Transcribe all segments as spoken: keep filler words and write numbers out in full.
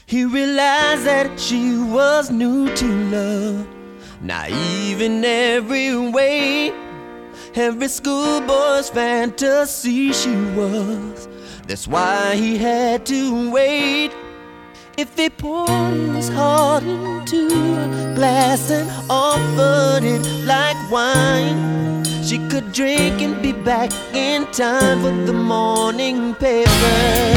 He realized that she was new to love, naive in every way, every schoolboy's fantasy she was. That's why he had to wait. If he poured his heart into a glass and offered it like wine, she could drink and be back in time for the morning paper.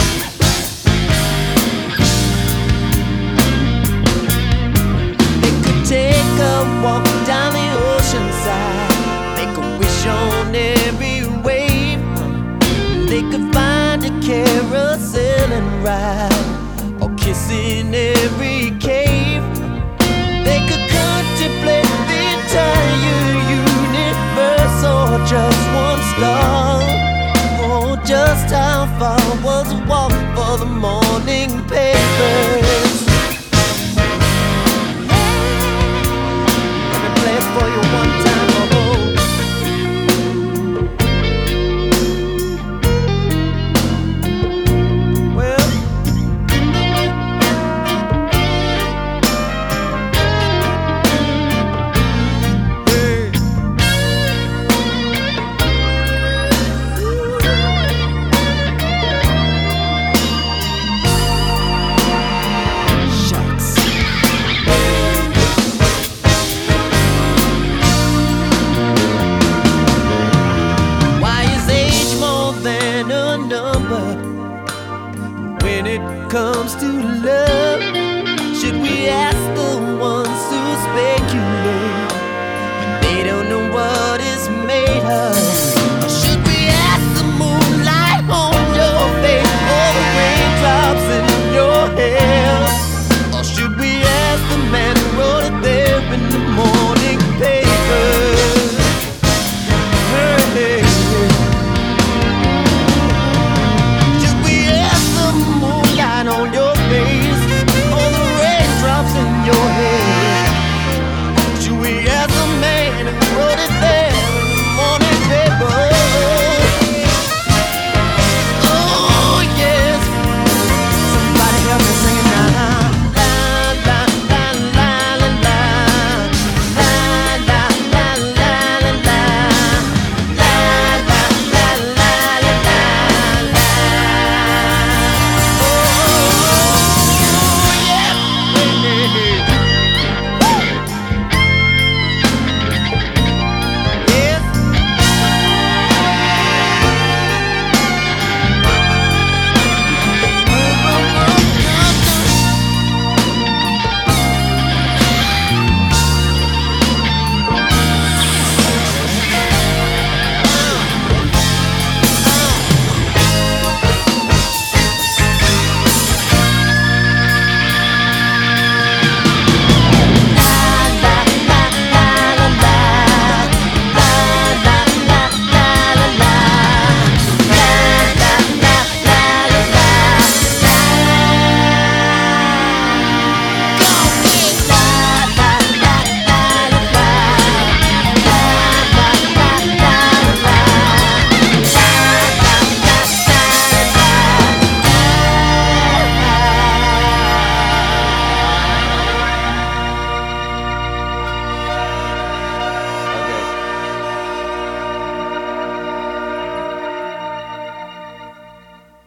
Take a walk down the ocean side, make a wish on every wave. They could find a carousel and ride, or kiss in every cave. They could contemplate the entire universe, or just one star. Oh, just how far was a walk for the morning papers? For you one time, oh. Well, hey. Shucks. When it comes to love, should we ask the one